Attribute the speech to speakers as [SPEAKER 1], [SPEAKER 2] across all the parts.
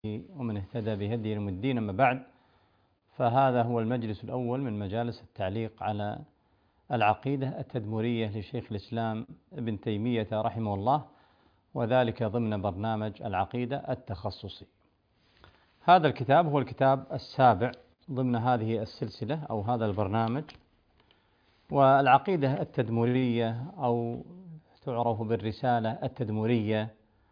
[SPEAKER 1] ومن اهتدى بهديه يوم الدين. أما بعد، فهذا هو المجلس الأول من مجالس التعليق على العقيدة التدمرية لشيخ الإسلام ابن تيمية رحمه الله، وذلك ضمن برنامج العقيدة التخصصي. هذا الكتاب هو الكتاب السابع ضمن هذه السلسلة أو هذا البرنامج. والعقيدة التدمرية أو تعرف بالرسالة التدمرية،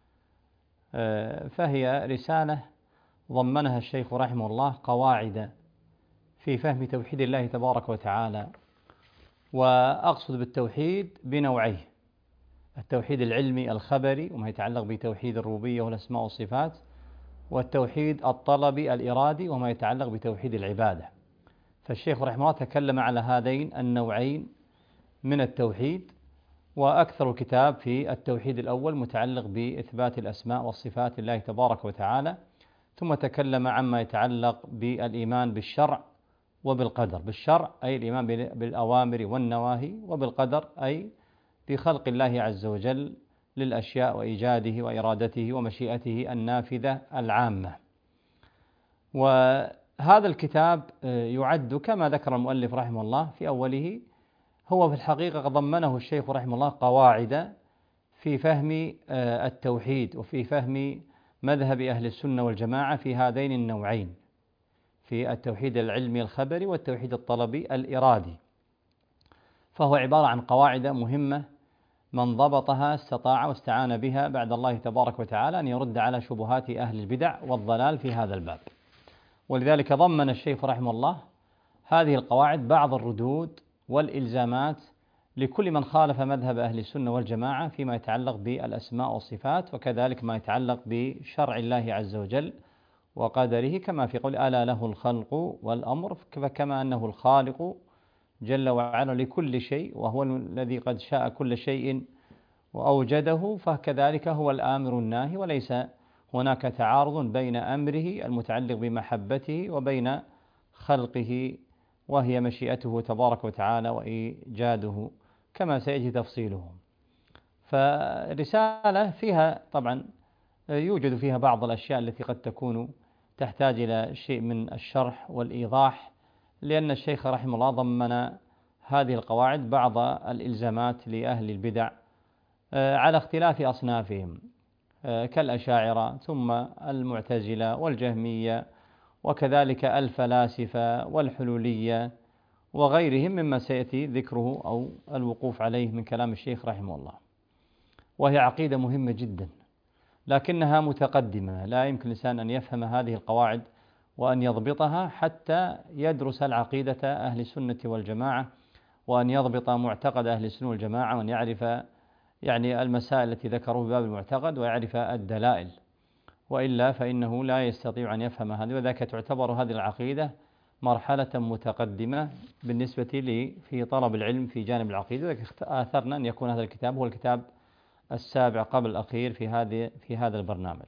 [SPEAKER 1] فهي رسالة ضمنها الشيخ رحمه الله قواعد في فهم توحيد الله تبارك وتعالى. وأقصد بالتوحيد بنوعيه: التوحيد العلمي الخبري وما يتعلق بتوحيد الربوبية والأسماء والصفات، والتوحيد الطلبي الإرادي وما يتعلق بتوحيد العبادة. فالشيخ رحمه الله تكلم على هذين النوعين من التوحيد، وأكثر الكتاب في التوحيد الأول متعلق بإثبات الأسماء والصفات لله تبارك وتعالى، ثم تكلم عما يتعلق بالإيمان بالشرع وبالقدر. بالشرع أي الإيمان بالأوامر والنواهي، وبالقدر أي بخلق الله عز وجل للأشياء وإيجاده وإرادته ومشيئته النافذة العامة. وهذا الكتاب يعد كما ذكر المؤلف رحمه الله في أوله، هو في الحقيقة ضمنه الشيخ رحمه الله قواعد في فهم التوحيد وفي فهم مذهب أهل السنة والجماعة في هذين النوعين، في التوحيد العلمي الخبري والتوحيد الطلبي الإرادي. فهو عبارة عن قواعد مهمة، من ضبطها استطاع واستعان بها بعد الله تبارك وتعالى أن يرد على شبهات أهل البدع والضلال في هذا الباب. ولذلك ضمن الشيخ رحمه الله هذه القواعد بعض الردود والإلزامات لكل من خالف مذهب أهل السنة والجماعة فيما يتعلق بالأسماء والصفات، وكذلك ما يتعلق بشرع الله عز وجل وقدره، كما في قول ألا له الخلق والأمر، فكما أنه الخالق جل وعلا لكل شيء وهو الذي قد شاء كل شيء وأوجده، فكذلك هو الآمر الناهي، وليس هناك تعارض بين أمره المتعلق بمحبته وبين خلقه وهي مشيئته تبارك وتعالى وإيجاده كما سيأتي تفصيله. فرسالة فيها طبعا يوجد فيها بعض الأشياء التي قد تكون تحتاج إلى شيء من الشرح والإيضاح، لأن الشيخ رحمه الله ضمن هذه القواعد بعض الإلزامات لأهل البدع على اختلاف أصنافهم، كالأشاعرة ثم المعتزلة والجهمية وكذلك الفلاسفة والحلولية وغيرهم مما سيأتي ذكره أو الوقوف عليه من كلام الشيخ رحمه الله. وهي عقيدة مهمة جدا، لكنها متقدمة، لا يمكن الإنسان أن يفهم هذه القواعد وأن يضبطها حتى يدرس العقيدة أهل السنة والجماعة، وأن يضبط معتقد أهل السنة والجماعة، وأن يعرف المسائل التي ذكروه بباب المعتقد ويعرف الدلائل، وإلا فإنه لا يستطيع أن يفهم هذه. وذلك تعتبر هذه العقيدة مرحلة متقدمة بالنسبة لي في طلب العلم في جانب العقيدة. آثرنا أن يكون هذا الكتاب هو الكتاب السابع قبل الأخير في هذا البرنامج.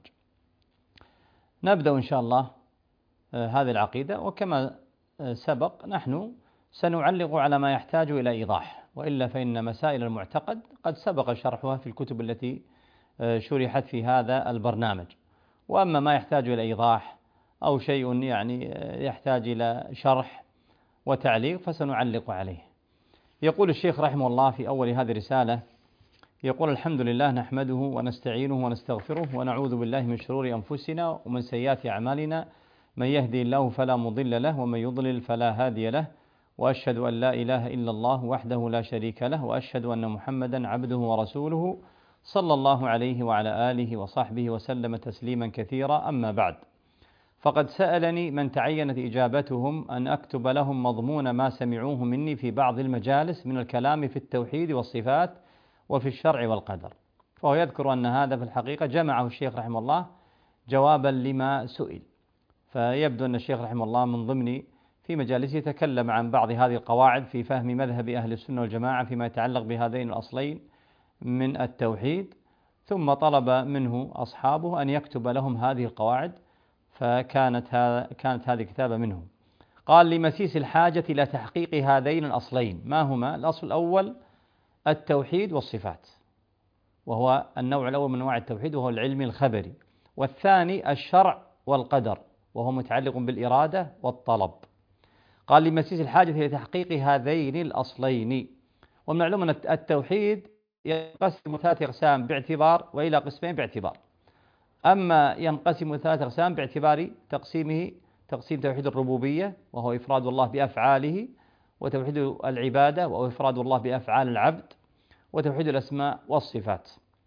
[SPEAKER 1] نبدأ إن شاء الله هذه العقيدة، وكما سبق نحن سنعلق على ما يحتاج إلى إيضاح، وإلا فإن مسائل المعتقد قد سبق شرحها في الكتب التي شرحت في هذا البرنامج. وأما ما يحتاج إلى إيضاح أو شيء يحتاج إلى شرح وتعليق فسنعلق عليه. يقول الشيخ رحمه الله في أول هذه الرسالة، يقول: الحمد لله نحمده ونستعينه ونستغفره ونعوذ بالله من شرور أنفسنا ومن سيئات أعمالنا، من يهدي الله فلا مضل له ومن يضلل فلا هادي له، وأشهد أن لا إله إلا الله وحده لا شريك له، وأشهد أن محمدا عبده ورسوله صلى الله عليه وعلى آله وصحبه وسلم تسليما كثيرا. أما بعد، فقد سألني من تعينت إجابتهم أن أكتب لهم مضمون ما سمعوه مني في بعض المجالس من الكلام في التوحيد والصفات وفي الشرع والقدر. فهو يذكر أن هذا في الحقيقة جمعه الشيخ رحمه الله جوابا لما سئل. فيبدو أن الشيخ رحمه الله من ضمن في مجالسه تكلم عن بعض هذه القواعد في فهم مذهب أهل السنة والجماعة فيما يتعلق بهذين الأصلين من التوحيد، ثم طلب منه أصحابه أن يكتب لهم هذه القواعد، فكانت هذه كتابة منه. قال: لمسيس الحاجة إلى تحقيق هذين الأصلين. ما هما؟ الأصل الأول التوحيد والصفات، وهو النوع الأول من أنواع التوحيد، وهو العلم الخبري. والثاني الشرع والقدر، وهو متعلق بالإرادة والطلب. قال لمسيس الحاجة إلى تحقيق هذين الأصلين. ومن المعلوم أن التوحيد ينقسم 3 أقسام باعتبار، وإلى قسمين باعتبار. أما ينقسم 3 أقسام باعتبار تقسيمه: تقسيم توحيد الربوبية وهو إفراد الله بأفعاله، وتوحيد العبادة وهو إفراد الله بأفعال العبد، وتوحيد الأسماء والصفات.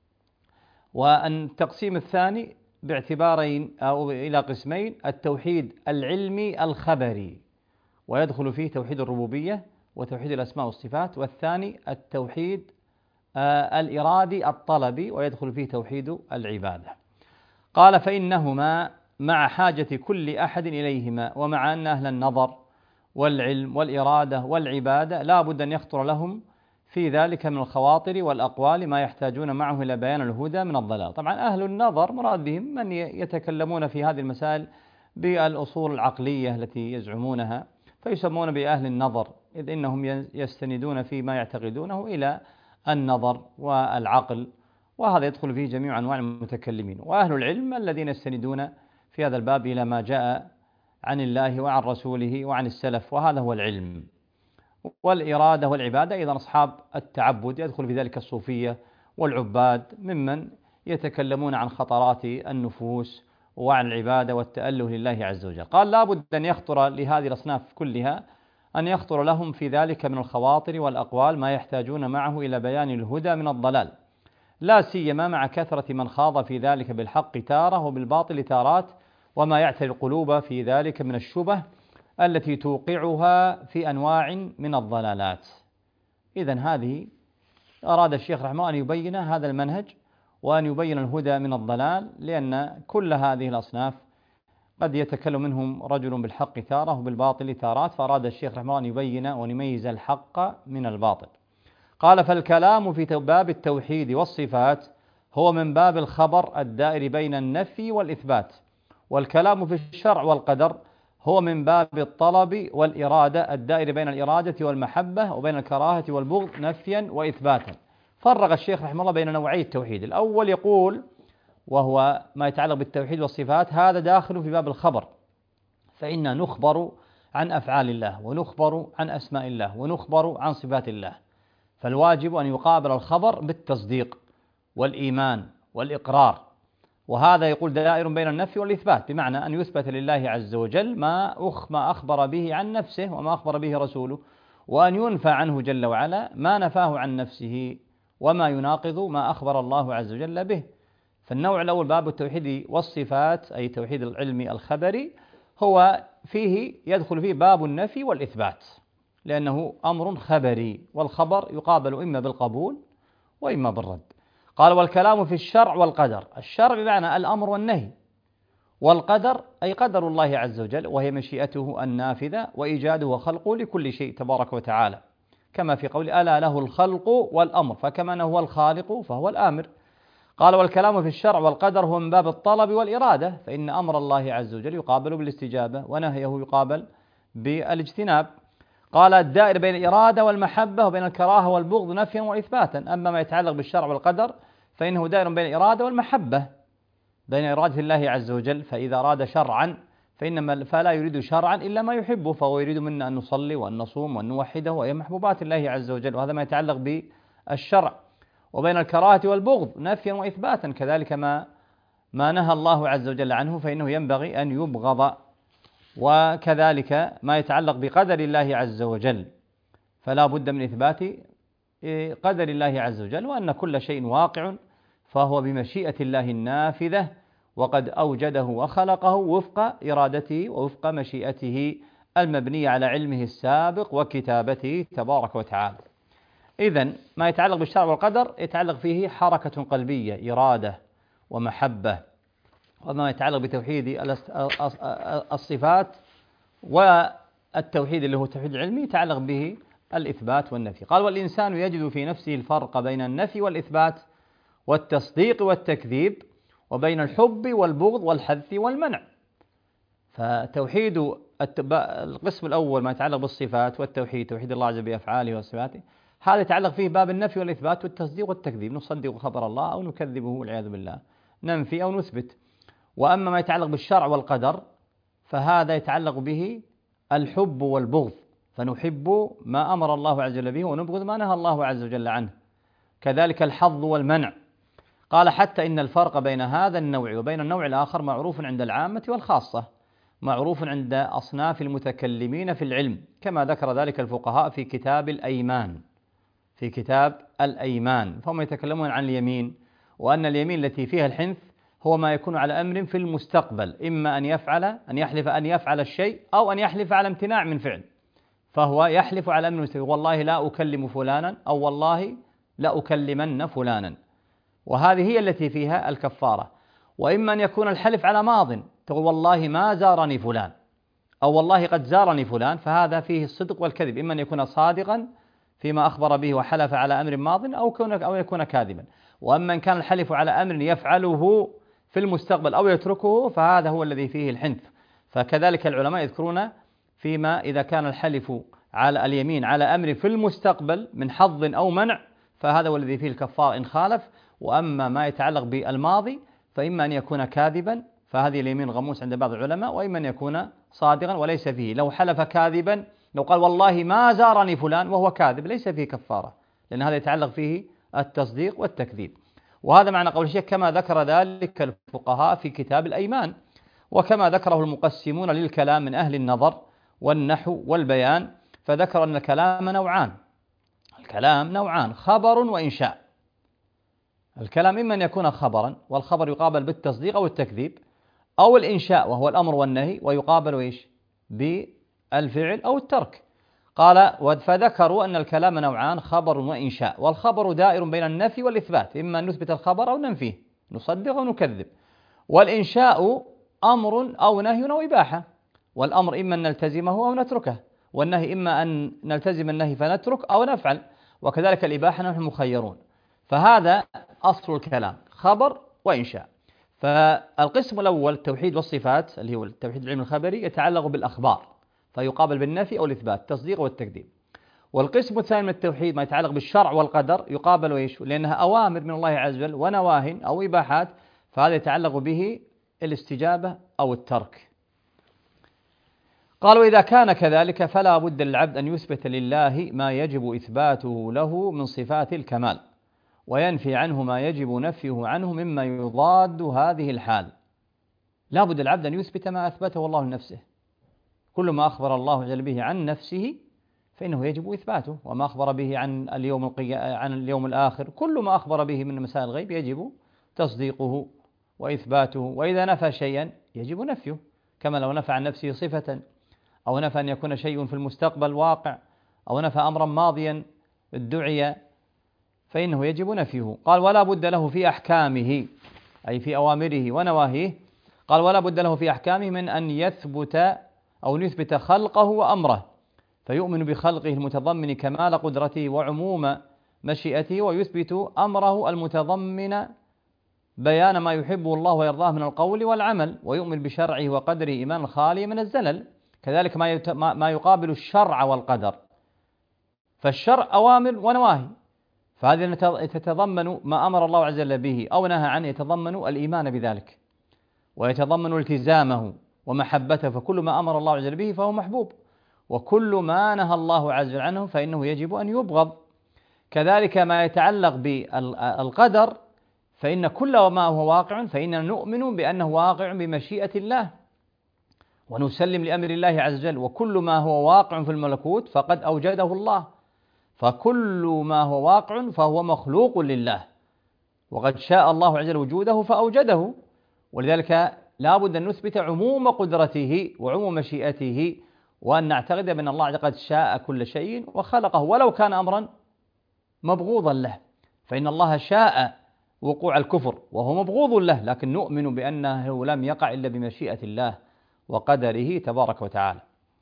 [SPEAKER 1] والتقسيم الثاني باعتبارين أو إلى قسمين: التوحيد العلمي الخبري، ويدخل فيه توحيد الربوبية وتوحيد الأسماء والصفات، والثاني التوحيد الإرادي الطلبي، ويدخل فيه توحيد العبادة. قال: فإنهما مع حاجة كل أحد إليهما، ومع أن أهل النظر والعلم والإرادة والعبادة لا بد أن يخطر لهم في ذلك من الخواطر والأقوال ما يحتاجون معه إلى بيان الهدى من الضلال. طبعا أهل النظر مراد بهم من يتكلمون في هذه المسائل بالأصول العقلية التي يزعمونها، فيسمون بأهل النظر، إذ إنهم يستندون فيما يعتقدونه إلى النظر والعقل، وهذا يدخل فيه جميع أنواع المتكلمين. وأهل العلم الذين يستندون في هذا الباب إلى ما جاء عن الله وعن رسوله وعن السلف، وهذا هو العلم. والإرادة والعبادة أيضا أصحاب التعبد، يدخل في ذلك الصوفية والعباد ممن يتكلمون عن خطرات النفوس وعن العبادة والتأله لله عز وجل. قال: لا بد أن يخطر لهذه الأصناف كلها، أن يخطر لهم في ذلك من الخواطر والأقوال ما يحتاجون معه إلى بيان الهدى من الضلال، لا سيما مع كثرة من خاض في ذلك بالحق تارة وبالباطل تارات، وما يعتري القلوب في ذلك من الشبه التي توقعها في أنواع من الضلالات. إذن هذه أراد الشيخ رحمه الله أن يبين هذا المنهج، وأن يبين الهدى من الضلال، لأن كل هذه الأصناف قد يتكلم منهم رجل بالحق تارة وبالباطل تارات، فأراد الشيخ رحمه الله أن يبين وأن يميز الحق من الباطل. قال: فالكلام في باب التوحيد والصفات هو من باب الخبر الدائر بين النفي والإثبات، والكلام في الشرع والقدر هو من باب الطلب والإرادة الدائر بين الإرادة والمحبة وبين الكراهة والبغض نفيا وإثباتا. فرق الشيخ رحمه الله بين نوعي التوحيد. الأول يقول وهو ما يتعلق بالتوحيد والصفات، هذا داخل في باب الخبر، فإنا نخبر عن أفعال الله، ونخبر عن أسماء الله، ونخبر عن صفات الله، فالواجب أن يقابل الخبر بالتصديق والإيمان والإقرار. وهذا يقول دائر بين النفي والإثبات، بمعنى أن يثبت لله عز وجل ما أخبر به عن نفسه وما أخبر به رسوله، وأن ينفى عنه جل وعلا ما نفاه عن نفسه وما يناقض ما أخبر الله عز وجل به. فالنوع الأول باب التوحيد والصفات، أي توحيد العلم الخبري، هو فيه يدخل فيه باب النفي والإثبات، لأنه أمر خبري، والخبر يقابل إما بالقبول وإما بالرد. قال: والكلام في الشرع والقدر. الشرع بمعنى الأمر والنهي، والقدر أي قدر الله عز وجل، وهي مشيئته النافذة وإيجاده وخلقه لكل شيء تبارك وتعالى، كما في قول: ألا له الخلق والأمر، فكما أنه هو الخالق فهو الآمر. قال: والكلام في الشرع والقدر هو من باب الطلب والإرادة، فإن أمر الله عز وجل يقابل بالاستجابة، ونهيه يقابل بالاجتناب. قال: الدائر بين الإرادة والمحبة وبين الكراهة والبغض نفيا وإثباتا. أما ما يتعلق بالشرع والقدر فإنه دائر بين الإرادة والمحبة، بين إرادة الله عز وجل، فإذا أراد شرعا فلا يريد شرعا إلا ما يحبه، فهو يريد منا أن نصلي وأن نصوم وأن نوحده، وهي محبوبات الله عز وجل، وهذا ما يتعلق بالشرع. وبين الكراهة والبغض نفيا وإثباتا، كذلك ما نهى الله عز وجل عنه فإنه ينبغي أن يبغض. وكذلك ما يتعلق بقدر الله عز وجل، فلا بد من إثبات قدر الله عز وجل، وأن كل شيء واقع فهو بمشيئة الله النافذة، وقد أوجده وخلقه وفق إرادته ووفق مشيئته المبنية على علمه السابق وكتابته تبارك وتعالى. إذن ما يتعلق بالشرع والقدر يتعلق فيه حركة قلبية، إرادة ومحبة. وما يتعلق بتوحيد الصفات والتوحيد اللي هو التوحيد العلمي يتعلق به الإثبات والنفي. قال: والإنسان يجد في نفسه الفرق بين النفي والإثبات والتصديق والتكذيب، وبين الحب والبغض والحث والمنع. فتوحيد القسم الأول ما يتعلق بالصفات والتوحيد، توحيد الله عز وجل بأفعاله وصفاته، هذا يتعلق فيه باب النفي والإثبات والتصديق والتكذيب، نصدق خبر الله أو نكذبه والعياذ بالله، ننفي أو نثبت. وأما ما يتعلق بالشرع والقدر فهذا يتعلق به الحب والبغض، فنحب ما أمر الله عز وجل به ونبغض ما نهى الله عز وجل عنه. كذلك الحظ والمنع. قال حتى إن الفرق بين هذا النوع وبين النوع الآخر معروف عند العامة والخاصة، معروف عند أصناف المتكلمين في العلم، كما ذكر ذلك الفقهاء في كتاب الأيمان. في كتاب الأيمان فهم يتكلمون عن اليمين، وأن اليمين التي فيها الحنث هو ما يكون على أمر في المستقبل، إما أن يحلف أن يفعل الشيء أو أن يحلف على امتناع من فعل، فهو يحلف على أمر المستقبل، والله لا أكلم فلانا، أو والله لا أكلمن فلانا، وهذه هي التي فيها الكفارة. وإما أن يكون الحلف على ماض، تقول والله ما زارني فلان، أو والله قد زارني فلان، فهذا فيه الصدق والكذب، إما أن يكون صادقا فيما أخبر به وحلف على أمر ماض أو يكون كاذبا. وأما إن كان الحلف على أمر يفعله في المستقبل أو يتركه فهذا هو الذي فيه الحنث. فكذلك العلماء يذكرون فيما إذا كان الحلف على اليمين على أمر في المستقبل من حظ أو منع فهذا هو الذي فيه الكفار إن خالف. وأما ما يتعلق بالماضي فإما أن يكون كاذبا، فهذه اليمين غموس عند بعض العلماء، وإما أن يكون صادقا وليس فيه. لو حلف كاذبا، لو قال والله ما زارني فلان وهو كاذب، ليس فيه كفارة، لأن هذا يتعلق فيه التصديق والتكذيب. وهذا معنى قول الشيخ كما ذكر ذلك الفقهاء في كتاب الأيمان، وكما ذكره المقسمون للكلام من أهل النظر والنحو والبيان، فذكر أن الكلام نوعان. الكلام نوعان: خبر وإنشاء. الكلام إما أن يكون خبرا، والخبر يقابل بالتصديق أو التكذيب، أو الإنشاء وهو الأمر والنهي، ويقابل إيش؟ بالفعل أو الترك. قال فذكروا أن الكلام نوعان: خبر وإنشاء. والخبر دائر بين النفي والإثبات، إما أن نثبت الخبر أو ننفيه، نصدق أو نكذب. والإنشاء أمر أو نهي أو إباحة، والأمر إما أن نلتزمه أو نتركه، والنهي إما أن نلتزم النهي فنترك أو نفعل، وكذلك الإباحة نحن مخيرون. فهذا أصل الكلام: خبر وإنشاء. فالقسم الأول التوحيد والصفات اللي هو التوحيد العلم الخبري يتعلق بالأخبار، فيقابل بالنفي أو الإثبات، التصديق والتكذيب. والقسم الثاني من التوحيد ما يتعلق بالشرع والقدر يقابل إيش؟ لأنها أوامر من الله عز وجل ونواهي أو إباحات، فهذا يتعلق به الاستجابة أو الترك. قالوا إذا كان كذلك فلا بد للعبد أن يثبت لله ما يجب إثباته له من صفات الكمال، وينفي عنه ما يجب نفيه عنه مما يضاد هذه الحال. لا بد العبد أن يثبت ما أثبته الله لنفسه. كل ما أخبر الله جل به عن نفسه فإنه يجب إثباته، وما أخبر به عن اليوم الآخر، كل ما أخبر به من مسائل الغيب يجب تصديقه وإثباته. وإذا نفى شيئا يجب نفيه، كما لو نفى عن نفسه صفة، أو نفى أن يكون شيء في المستقبل واقع، أو نفى أمرا ماضيا ادعي، فإنه يجب نفيه. قال ولا بد له في أحكامه، أي في أوامره ونواهيه. قال ولا بد له في أحكامه من أن يثبت أو نثبت خلقه وأمره، فيؤمن بخلقه المتضمن كمال قدرته وعموم مشيئته، ويثبت أمره المتضمن بيان ما يحبه الله ويرضاه من القول والعمل، ويؤمن بشرعه وقدره إيمانا خاليا من الزلل. كذلك ما يقابل الشرع والقدر، فالشرع أوامر ونواهي، فهذه تتضمن ما أمر الله عز وجل به أو نهى عنه، يتضمن الإيمان بذلك ويتضمن التزامه ومحبته، فكل ما أمر الله عز وجل به فهو محبوب، وكل ما نهى الله عز وجل عنه فإنه يجب أن يبغض. كذلك ما يتعلق بالقدر، فإن كل ما هو واقع فإننا نؤمن بأنه واقع بمشيئة الله ونسلم لأمر الله عز وجل، وكل ما هو واقع في الملكوت فقد أوجده الله، فكل ما هو واقع فهو مخلوق لله، وقد شاء الله عز وجل وجوده فأوجده. ولذلك لا بد أن نثبت عموم قدرته وعموم مشيئته، وأن نعتقد بأن الله قد شاء كل شيء وخلقه، ولو كان أمرا مبغوضا له، فإن الله شاء وقوع الكفر وهو مبغوض له، لكن نؤمن بأنه لم يقع إلا بمشيئة الله وقدره تبارك وتعالى.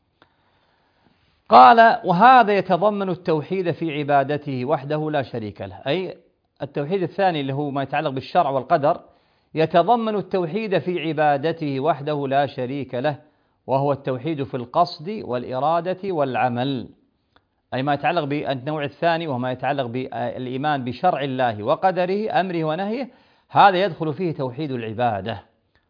[SPEAKER 1] قال وهذا يتضمن التوحيد في عبادته وحده لا شريك له، أي التوحيد الثاني اللي هو ما يتعلق بالشرع والقدر يتضمن التوحيد في عبادته وحده لا شريك له، وهو التوحيد في القصد والإرادة والعمل، أي ما يتعلق بالنوع الثاني وهو ما يتعلق بالإيمان بشرع الله وقدره أمره ونهيه، هذا يدخل فيه توحيد العبادة،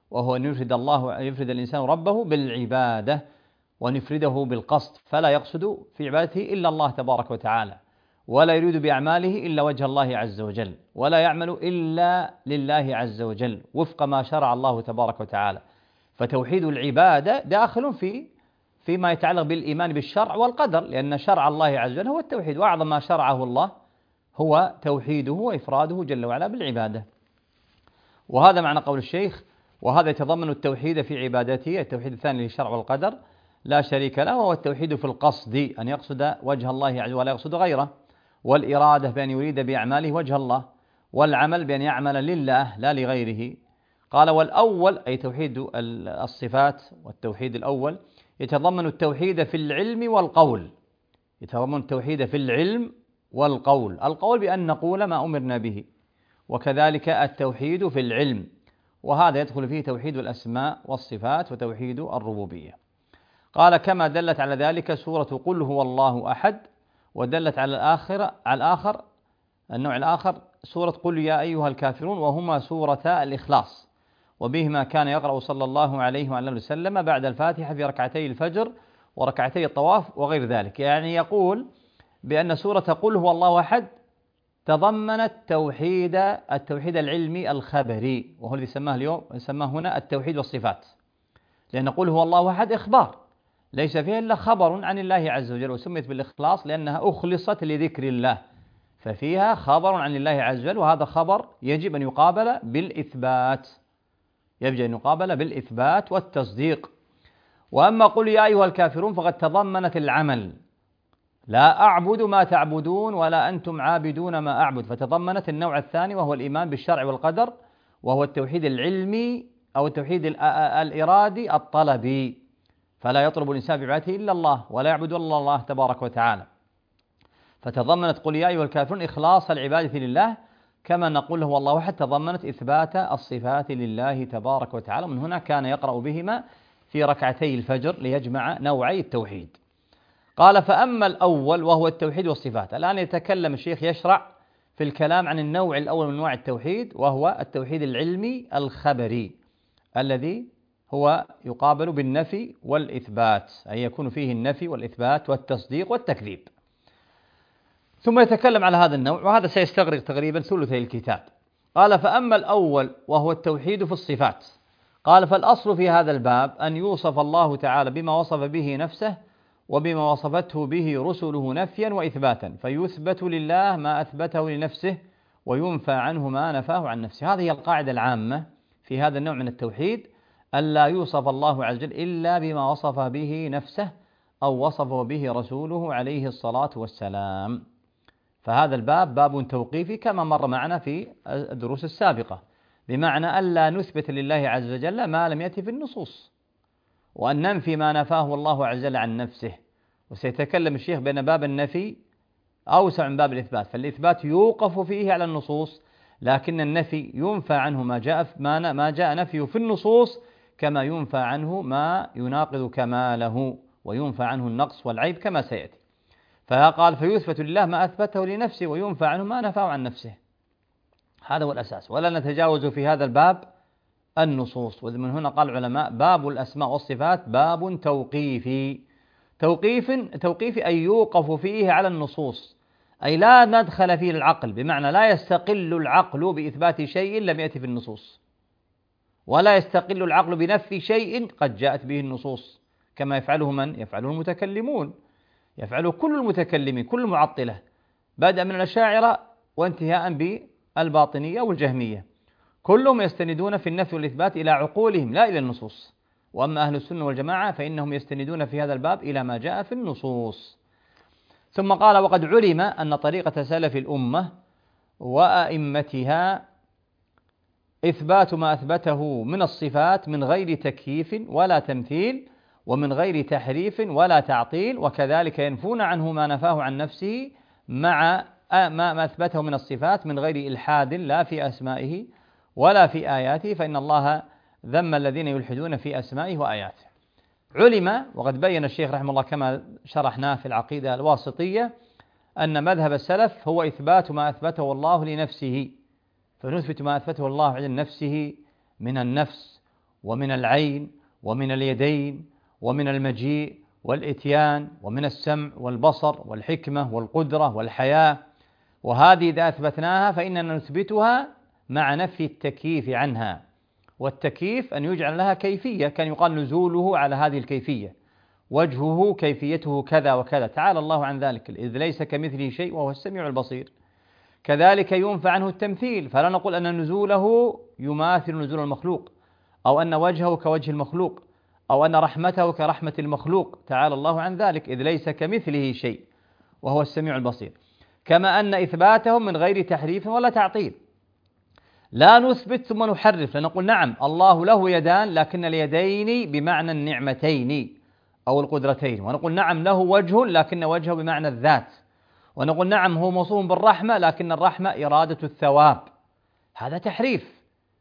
[SPEAKER 1] وهو أن يفرد الإنسان ربه بالعبادة، وأن يفرده بالقصد، فلا يقصد في عبادته إلا الله تبارك وتعالى، ولا يريد بأعماله إلا وجه الله عز وجل، ولا يعمل إلا لله عز وجل وفق ما شرع الله تبارك وتعالى. فتوحيد العبادة داخل فيما يتعلق بالإيمان بالشرع والقدر، لأن شرع الله عز وجل هو التوحيد، وأعظم ما شرعه الله هو توحيده وإفراده جل وعلا بالعبادة. وهذا معنى قول الشيخ: وهذا يتضمن التوحيد في عبادته، التوحيد الثاني للشرع والقدر لا شريك له، وهو التوحيد في القصد، أن يقصد وجه الله عز وجل ولا يقصد غيره، والإرادة بأن يريد بأعماله وجه الله، والعمل بأن يعمل لله لا لغيره. قال: والأول أي توحيد الصفات، والتوحيد الأول يتضمن التوحيد في العلم والقول، يتضمن التوحيد في العلم والقول، القول بأن نقول ما أمرنا به، وكذلك التوحيد في العلم، وهذا يدخل فيه توحيد الأسماء والصفات وتوحيد الربوبية. قال: كما دلت على ذلك سورة قل هو الله أحد، ودلت على الآخر النوع الآخر سورة قل يا أيها الكافرون، وهما سورتا الإخلاص، وبهما كان يقرأ صلى الله عليه وعلى آله وسلم بعد الفاتحة في ركعتي الفجر وركعتي الطواف وغير ذلك. يعني يقول بأن سورة قل هو الله أحد تضمنت التوحيد العلمي الخبري، وهو الذي سماه هنا التوحيد والصفات، لأن قل هو الله أحد إخبار ليس فيه إلا خبر عن الله عز وجل، وسميت بالإخلاص لأنها أخلصت لذكر الله، ففيها خبر عن الله عز وجل، وهذا خبر يجب أن يقابل بالإثبات والتصديق. وأما قل يا أيها الكافرون فقد تضمنت العمل: لا أعبد ما تعبدون ولا أنتم عابدون ما أعبد، فتضمنت النوع الثاني وهو الإيمان بالشرع والقدر، وهو التوحيد العلمي أو التوحيد الإرادي الطلبي، فلا يطلب الإنسان بعبادته إلا الله، ولا يعبد إلا الله تبارك وتعالى. فتضمنت قل يا أيها الكافرون إخلاص العبادة لله، كما نقول هو الله أحد تضمنت إثبات الصفات لله تبارك وتعالى. من هنا كان يقرأ بهما في ركعتي الفجر ليجمع نوعي التوحيد. قال: فأما الأول وهو التوحيد والصفات. الآن يتكلم الشيخ، يشرع في الكلام عن النوع الأول من أنواع التوحيد، وهو التوحيد العلمي الخبري، الذي هو يقابل بالنفي والإثبات، أي يكون فيه النفي والإثبات والتصديق والتكذيب. ثم يتكلم على هذا النوع، وهذا سيستغرق تقريبا ثلثي الكتاب. قال: فأما الأول وهو التوحيد في الصفات. قال: فالأصل في هذا الباب أن يوصف الله تعالى بما وصف به نفسه وبما وصفته به رسله نفيا وإثباتا، فيثبت لله ما أثبته لنفسه وينفى عنه ما نفاه عن نفسه. هذه هي القاعدة العامة في هذا النوع من التوحيد: ألا يوصف الله عز وجل إلا بما وصف به نفسه أو وصفه به رسوله عليه الصلاة والسلام. فهذا الباب باب توقيفي كما مر معنا في الدروس السابقة، بمعنى ألا نثبت لله عز وجل ما لم يأتي في النصوص، وأن ننفي ما نفاه الله عز وجل عن نفسه. وسيتكلم الشيخ بأن باب النفي أوسع من باب الإثبات، فالإثبات يوقف فيه على النصوص، لكن النفي ينفى عنه ما جاء نفيه في النصوص، كما ينفى عنه ما يناقض كماله، وينفى عنه النقص والعيب كما سيأتي. فقال: فيثبت لله ما أثبته لنفسه وينفى عنه ما نفاه عن نفسه. هذا هو الأساس، ولا نتجاوز في هذا الباب النصوص. ومن هنا قال العلماء: باب الأسماء والصفات باب توقيفي. توقيفي أي يوقف فيه على النصوص، أي لا ندخل فيه العقل، بمعنى لا يستقل العقل بإثبات شيء لم يأتي في النصوص، ولا يستقل العقل بنفي شيء قد جاءت به النصوص، كما يفعله من؟ يفعله المتكلمون، يفعله كل المتكلمين، كل المعطلة، بدءا من الأشاعرة وانتهاء بالباطنية والجهمية، كلهم يستندون في النفي والإثبات إلى عقولهم لا إلى النصوص. وأما أهل السنة والجماعة فإنهم يستندون في هذا الباب إلى ما جاء في النصوص. ثم قال: وقد علم أن طريقة سلف الأمة وأئمتها إثبات ما أثبته من الصفات من غير تكييف ولا تمثيل، ومن غير تحريف ولا تعطيل، وكذلك ينفون عنه ما نفاه عن نفسه مع ما أثبته من الصفات من غير إلحاد لا في أسمائه ولا في آياته، فإن الله ذم الذين يلحدون في أسمائه وآياته. علم، وقد بين الشيخ رحمه الله كما شرحناه في العقيدة الواسطية، أن مذهب السلف هو إثبات ما أثبته الله لنفسه، فنثبت ما أثبته الله لنفسه من النفس ومن العين ومن اليدين ومن المجيء والإتيان ومن السمع والبصر والحكمة والقدرة والحياة، وهذه إذا أثبتناها فإننا نثبتها مع نفي التكييف عنها، والتكييف أن يجعل لها كيفية، كان يقال نزوله على هذه الكيفية، وجهه كيفيته كذا وكذا، تعالى الله عن ذلك، إذ ليس كمثله شيء وهو السميع البصير. كذلك ينفى عنه التمثيل، فلا نقول أن نزوله يماثل نزول المخلوق، أو أن وجهه كوجه المخلوق، أو أن رحمته كرحمة المخلوق، تعالى الله عن ذلك، إذ ليس كمثله شيء وهو السميع البصير. كما أن إثباته من غير تحريف ولا تعطيل، لا نثبت ثم نحرف، لنقول نعم الله له يدان لكن اليدين بمعنى النعمتين أو القدرتين، ونقول نعم له وجه لكن وجهه بمعنى الذات، ونقول نعم هو موصوف بالرحمة لكن الرحمة إرادة الثواب. هذا تحريف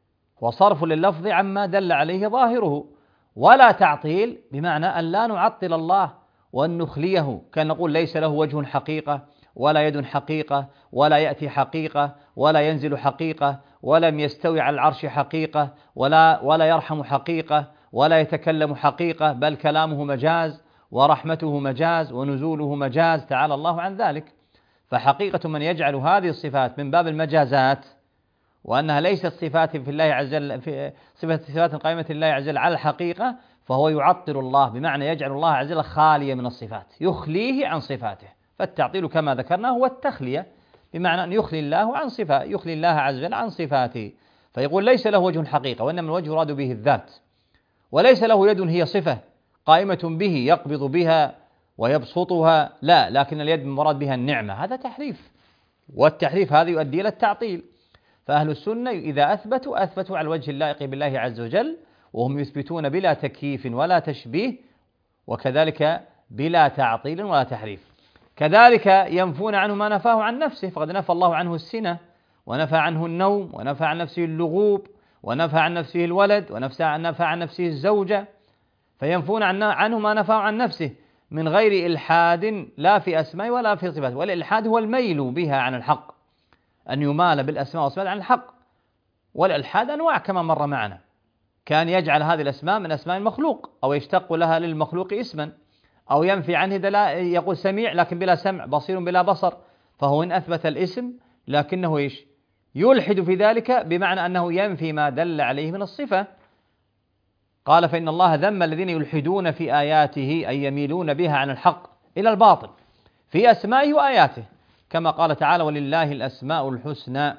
[SPEAKER 1] وصرف لللفظ عما دل عليه ظاهره. ولا تعطيل بمعنى أن لا نعطل الله وأن نخليه، كان نقول ليس له وجه حقيقة ولا يد حقيقة ولا يأتي حقيقة ولا ينزل حقيقة ولم يستوي على العرش حقيقة ولا يرحم حقيقة ولا يتكلم حقيقة، بل كلامه مجاز ورحمته مجاز ونزوله مجاز، تعالى الله عن ذلك. فحقيقة من يجعل هذه الصفات من باب المجازات وأنها ليست صفات في الله عز وجل، في صفات قائمة لله عز وجل على الحقيقة، فهو يعطل الله، بمعنى يجعل الله عز وجل خاليا من الصفات، يخليه عن صفاته. فالتعطيل كما ذكرنا هو التخلية، بمعنى أن يخلي الله عن صفة، يخلي الله عز وجل عن صفاته، فيقول ليس له وجه حقيقة، وإنما الوجه يراد به الذات، وليس له يد هي صفة قائمة به يقبض بها ويبسطها، لا، لكن اليد المراد بها النعمة. هذا تحريف، والتحريف هذا يؤدي إلى التعطيل. فأهل السنة إذا أثبتوا على الوجه اللائق بالله عز وجل، وهم يثبتون بلا تكييف ولا تشبيه، وكذلك بلا تعطيل ولا تحريف. كذلك ينفون عنه ما نفاه عن نفسه، فقد نفى الله عنه السنة، ونفى عنه النوم، ونفى عن نفسه اللغوب، ونفى عن نفسه الولد، ونفى عن نفسه الزوجة، فينفون عنه ما نفاه عن نفسه من غير إلحاد لا في أسماء ولا في صفات. والإلحاد هو الميل بها عن الحق، أن يمال بالأسماء والصفات عن الحق. والإلحاد أنواع كما مر معنا، كان يجعل هذه الأسماء من أسماء المخلوق، أو يشتق لها للمخلوق اسما، أو ينفي عنه يقول سميع لكن بلا سمع، بصير بلا بصر، فهو إن أثبت الاسم لكنه يلحد في ذلك، بمعنى أنه ينفي ما دل عليه من الصفة. قال فإن الله ذم الذين يلحدون في آياته، أي يميلون بها عن الحق إلى الباطل في أسمائه وآياته، كما قال تعالى ولله الأسماء الحسنى.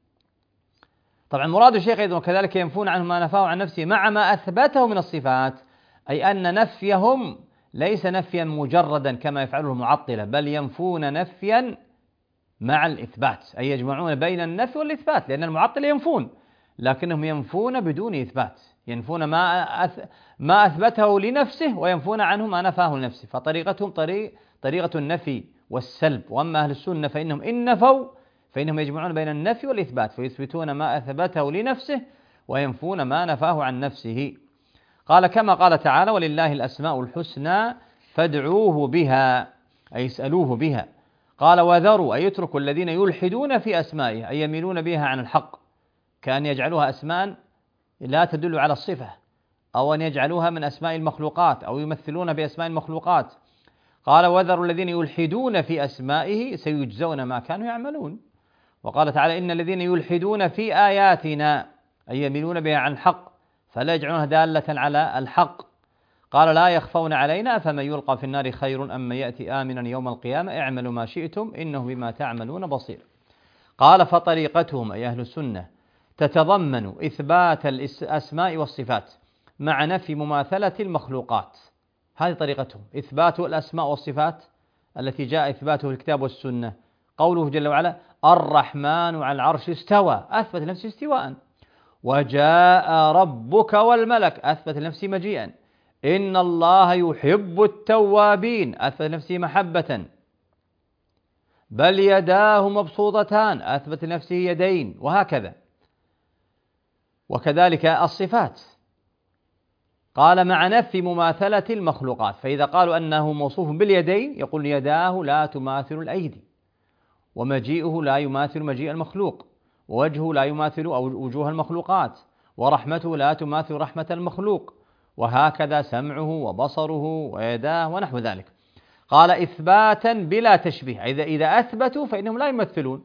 [SPEAKER 1] طبعا مراد الشيخ أيضا وكذلك ينفون عنه ما نفاه عن نفسه مع ما أثبته من الصفات، أي أن نفيهم ليس نفيا مجردا كما يفعله المعطلة، بل ينفون نفيا مع الإثبات، أي يجمعون بين النفي والإثبات، لأن المعطلة ينفون لكنهم ينفون بدون إثبات، ينفون ما أثبته لنفسه وينفون عنه ما نفاه لنفسه، فطريقتهم طريقة النفي والسلب. وأما أهل السنة فإنهم إن نفوا فإنهم يجمعون بين النفي والإثبات، فيثبتون ما أثبته لنفسه وينفون ما نفاه عن نفسه. قال كما قال تعالى ولله الأسماء الحسنى فادعوه بها، أي اسألوه بها. قال وذروا، أي يتركوا الذين يلحدون في أسمائه، أي يميلون بها عن الحق، كأن يجعلوها أسماء لا تدل على الصفة، أو أن يجعلوها من أسماء المخلوقات، أو يمثلون بأسماء المخلوقات. قال وذروا الذين يلحدون في أسمائه سيجزون ما كانوا يعملون. وقال تعالى إن الذين يلحدون في آياتنا، أي يميلون بها عن الحق، فلا يجعلونها دالة على الحق. قال لا يخفون علينا فمن يلقى في النار خير أم من يأتي آمنا يوم القيامة اعملوا ما شئتم إنه بما تعملون بصير. قال فطريقتهم أي أهل السنة تتضمن إثبات الأسماء والصفات مع نفي مماثلة المخلوقات. هذه طريقتهم، إثبات الأسماء والصفات التي جاء إثباته في الكتاب والسنة. قوله جل وعلا الرحمن على العرش استوى، أثبت نفسه استواء. وجاء ربك والملك، أثبت نفسه مجيئا. إن الله يحب التوابين، أثبت نفسه محبة. بل يداه مبسوطتان، أثبت نفسه يدين، وهكذا. وكذلك الصفات، قال مع نفي مماثلة المخلوقات، فإذا قالوا أنه موصوف باليدين يقول يداه لا تماثل الأيدي، ومجيئه لا يماثل مجيء المخلوق، ووجهه لا يماثل أو وجوه المخلوقات، ورحمته لا تماثل رحمة المخلوق، وهكذا سمعه وبصره ويداه ونحو ذلك. قال إثباتا بلا تشبيه، إذا أثبتوا فإنهم لا يمثلون،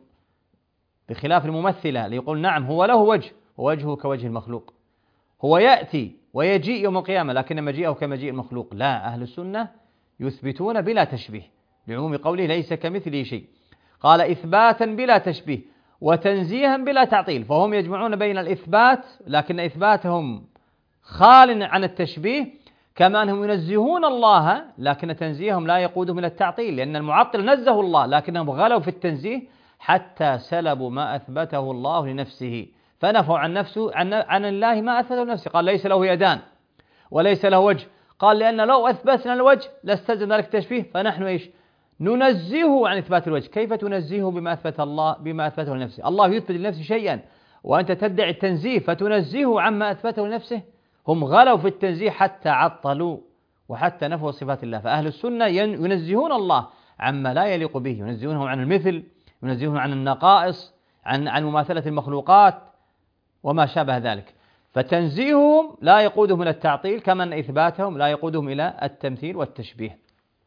[SPEAKER 1] بخلاف الممثلة اللي يقول نعم هو له وجه ووجهه كوجه المخلوق، هو يأتي ويجيء يوم القيامة لكن مجيئه كمجيء المخلوق. لا، أهل السنة يثبتون بلا تشبيه بعموم قوله ليس كمثله شيء. قال إثباتا بلا تشبيه وتنزيها بلا تعطيل، فهم يجمعون بين الإثبات لكن إثباتهم خال عن التشبيه، كما أنهم ينزهون الله لكن تنزيههم لا يقودهم إلى التعطيل، لأن المعطل نزه الله لكنهم غلوا في التنزيه حتى سلبوا ما أثبته الله لنفسه، فنفوا عن الله ما أثبته لنفسه. قال ليس له يدان وليس له وجه، قال لأن لو أثبتنا الوجه لاستلزم ذلك التشبيه، فنحن إيش؟ ننزهه عن إثبات الوجه. كيف تنزهه بما أثبته لنفسه؟ الله يثبت لنفسه شيئا وأنت تدعي التنزيه فتنزهه عما أثبته لنفسه. هم غلوا في التنزيه حتى عطلوا وحتى نفوا صفات الله. فأهل السنة ينزهون الله عما لا يليق به، ينزهونه عن المثل، ينزهونه عن النقائص، عن مماثلة المخلوقات وما شابه ذلك. فتنزيههم لا يقودهم إلى التعطيل، كما أن إثباتهم لا يقودهم إلى التمثيل والتشبيه.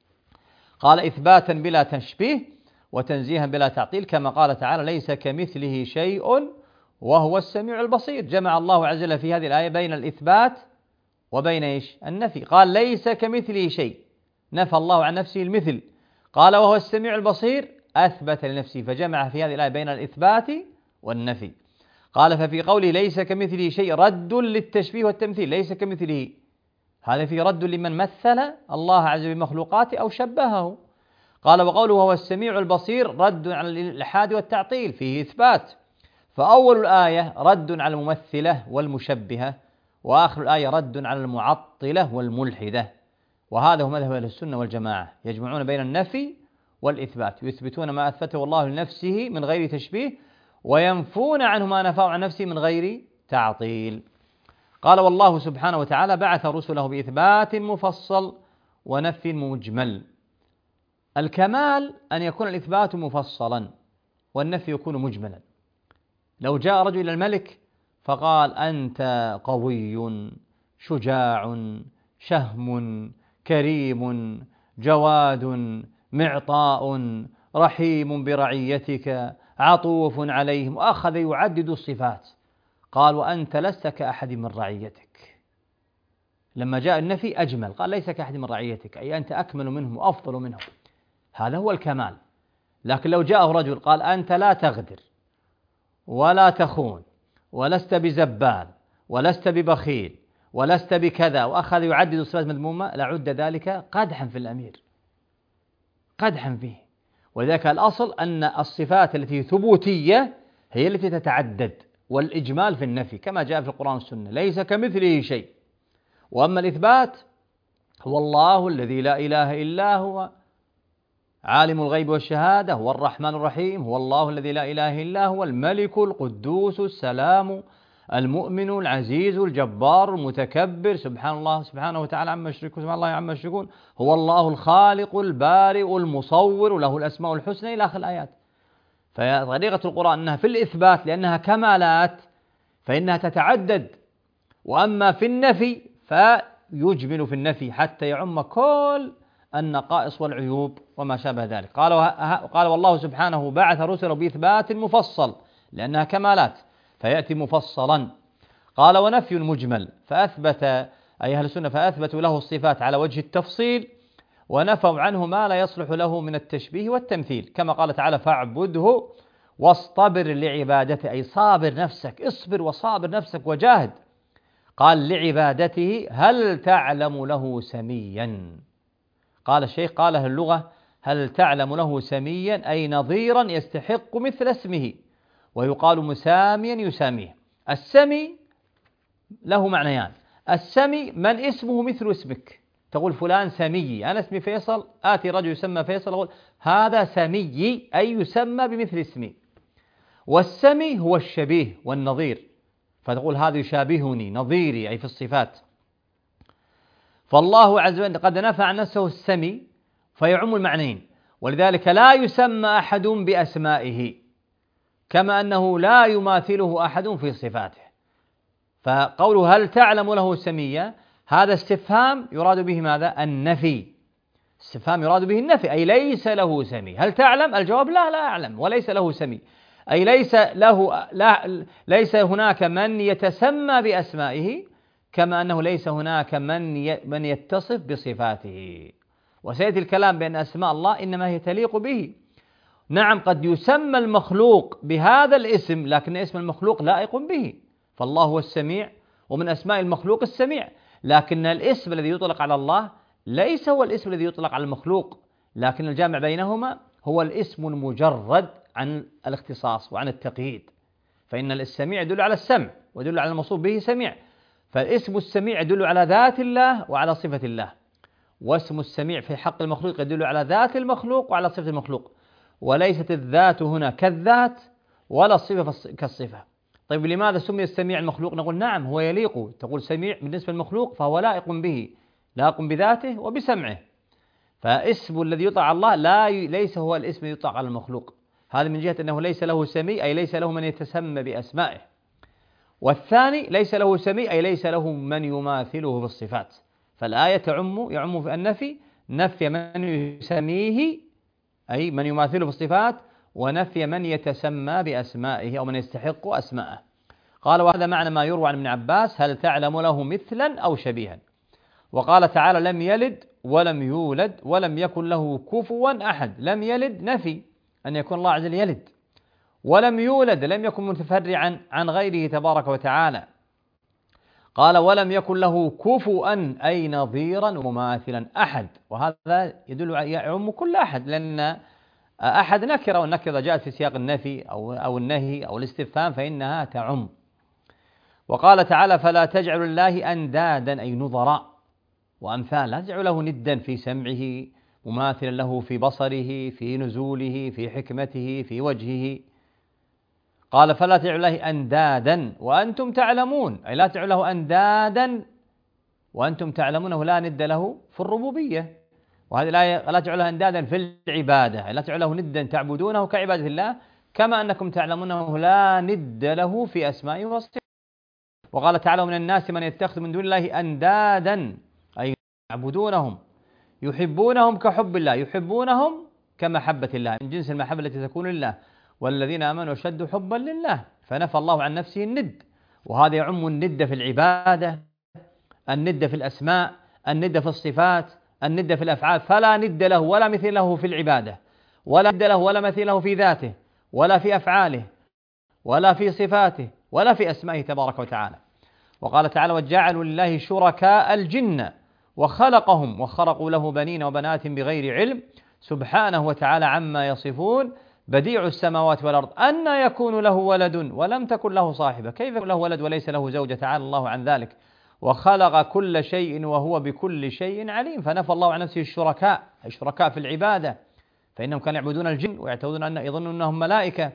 [SPEAKER 1] قال إثباتا بلا تشبيه وتنزيها بلا تعطيل، كما قال تعالى ليس كمثله شيء وهو السميع البصير. جمع الله عز وجل في هذه الآية بين الإثبات وبين إيش؟ النفي. قال ليس كمثله شيء، نفى الله عن نفسه المثل. قال وهو السميع البصير، أثبت لنفسه، فجمع في هذه الآية بين الإثبات والنفي. قال ففي قوله ليس كمثله شيء رد للتشبيه والتمثيل، ليس كمثله هذا في رد لمن مثل الله عز وجل بمخلوقاته أو شبهه. قال وقوله وهو السميع البصير رد على الإلحاد والتعطيل، فيه إثبات. فأول الآية رد على الممثلة والمشبهة، وآخر الآية رد على المعطلة والملحدة. وهذا هو مذهب أهل السنة والجماعة، يجمعون بين النفي والإثبات، يثبتون ما أثبته الله لنفسه من غير تشبيه، وينفون عنه ما نفاه عن نفسه من غير تعطيل. قال والله سبحانه وتعالى بعث رسله بإثبات مفصل ونفي مجمل. الكمال أن يكون الإثبات مفصلا والنفي يكون مجملا. لو جاء رجل إلى الملك فقال أنت قوي شجاع شهم كريم جواد معطاء رحيم برعيتك عطوف عليهم، وأخذ يعدد الصفات، قال وأنت لست كأحد من رعيتك. لما جاء النفي أجمل، قال ليس كأحد من رعيتك، أي أنت أكمل منهم وأفضل منهم، هذا هو الكمال. لكن لو جاءه رجل قال أنت لا تغدر ولا تخون ولست بزبال ولست ببخيل ولست بكذا، وأخذ يعدد الصفات مذمومة، لعد ذلك قدحا في الأمير، قدحا فيه. ولذلك الأصل أن الصفات التي ثبوتية هي التي تتعدد، والإجمال في النفي كما جاء في القرآن والسنة، ليس كمثله شيء. وأما الإثبات هو الله الذي لا إله إلا هو عالم الغيب والشهادة، هو الرحمن الرحيم، هو الله الذي لا إله إلا هو الملك القدوس السلام المؤمن العزيز الجبار المتكبر، سبحان الله سبحانه وتعالى عما يشركون، سبحان الله عما يشركون، هو الله الخالق البارئ المصور له الأسماء الحسنى إلى آخر الآيات. فطريقة القرآن أنها في الإثبات لأنها كمالات فإنها تتعدد، وأما في النفي فيجمل في النفي حتى يعم كل النقائص والعيوب وما شابه ذلك. قال والله سبحانه بعث رسله بإثبات مفصل لأنها كمالات فيأتي مفصلا. قال ونفي المجمل، فأثبت أي أهل السنة فأثبتوا له الصفات على وجه التفصيل، ونفوا عنه ما لا يصلح له من التشبيه والتمثيل، كما قال تعالى فاعبده واصطبر لعبادته، أي صابر نفسك، اصبر وصابر نفسك وجاهد. قال لعبادته هل تعلم له سميا؟ قال الشيخ قال أهل اللغة هل تعلم له سميا أي نظيرا يستحق مثل اسمه، ويقال مساميا يساميه. السمي له معنيان، السمي من اسمه مثل اسمك، تقول فلان سمي، أنا اسمي فيصل، آتي رجل يسمى فيصل أقول هذا سمي أي يسمى بمثل اسمي. والسمي هو الشبيه والنظير، فتقول هذا يشابهني نظيري أي في الصفات. فالله عز وجل قد نفى عن نفسه السمي فيعم المعنيين، ولذلك لا يسمى أحد بأسمائه، كما أنه لا يماثله أحد في صفاته. فقوله هل تعلم له سميا هذا استفهام يراد به ماذا؟ النفي. استفهام يراد به النفي، أي ليس له سمي. هل تعلم؟ الجواب لا أعلم، وليس له سمي، أي ليس هناك من يتسمى بأسمائه، كما أنه ليس هناك من يتصف بصفاته. وسيأتي الكلام بأن أسماء الله إنما هي تليق به. نعم قد يسمى المخلوق بهذا الاسم، لكن اسم المخلوق لائق به، فالله هو السميع، ومن أسماء المخلوق السميع، لكن الاسم الذي يطلق على الله ليس هو الاسم الذي يطلق على المخلوق، لكن الجامع بينهما هو الاسم المجرد عن الاختصاص وعن التقييد. فإن السميع يدل على السمع ويدل على الموصوف به سميع، فالاسم السميع يدل على ذات الله وعلى صفة الله، واسم السميع في حق المخلوق يدل على ذات المخلوق وعلى صفة المخلوق، وليست الذات هنا كالذات ولا الصفة كالصفة. طيب لماذا سمي السميع المخلوق؟ نقول نعم هو يليق، تقول سميع بالنسبة للمخلوق فهو لائق به، لائق بذاته وبسمعه، فاسم الذي يطلق على الله ليس هو الاسم الذي يطلق على المخلوق. هذا من جهة أنه ليس له سمي، أي ليس له من يتسمى بأسمائه. والثاني ليس له سمي، أي ليس له من يماثله في الصفات. فالآية يعم في النفي، نفي من يسميه أي من يماثله في الصفات، ونفي من يتسمى بأسمائه أو من يستحق أسماءه. قال وهذا معنى ما يروى عن ابن عباس هل تعلم له مثلا أو شبيها. وقال تعالى لم يلد ولم يولد ولم يكن له كفوا أحد. لم يلد نفي أن يكون الله عز وجل يلد، ولم يولد لم يكن متفرعا عن غيره تبارك وتعالى. قال ولم يكن له كفوا أي نظيرا ومماثلا أحد، وهذا يدل يعم كل أحد، لأن أحد نكرة، والنكرة جاءت في سياق النفي أو النهي أو الاستفهام فإنها تعم. وقال تعالى فلا تجعلوا الله أندادا أي نظراء وأمثال، لا تجعلوا له ندا في سمعه مماثلا له في بصره في نزوله في حكمته في وجهه. قال فلا تجعلوا له أندادا وأنتم تعلمون، أي لا تجعلوا له أندادا وأنتم تعلمونه لا ند له في الربوبية. وهذه الآية لا تجعلوا له أندادا في العبادة، أي لا تجعلوا له ندا تعبدونه كعبادة الله، كما أنكم تعلمونه لا ند له في أسمائه وصفاته. وقال تعالى من الناس من يتخذ من دون الله أندادا أي يعبدونهم يحبونهم كحب الله، يحبونهم كمحبة الله من جنس المحبة التي تكون لله، والذين آمنوا أشد حبا لله، فنفى الله عن نفسه الند. وهذا يعم الند في العبادة، الند في الأسماء، الند في الصفات، الند في الأفعال، فلا ند له ولا مثيل له في العبادة، ولا ند له ولا مثيل له في ذاته ولا في أفعاله ولا في صفاته ولا في أسمائه تبارك وتعالى. وقال تعالى وجعلوا لله شركاء الجن وخلقهم وخرقوا له بنين وبنات بغير علم سبحانه وتعالى عما يصفون بديع السماوات والأرض أنى يكون له ولد ولم تكن له صاحبة. كيف يكون له ولد وليس له زوجة؟ تعالى الله عن ذلك. وخلق كل شيء وهو بكل شيء عليم، فنفى الله عن نفسه الشركاء في العبادة، فإنهم كانوا يعبدون الجن ويعتقدون يظنون أنهم ملائكة.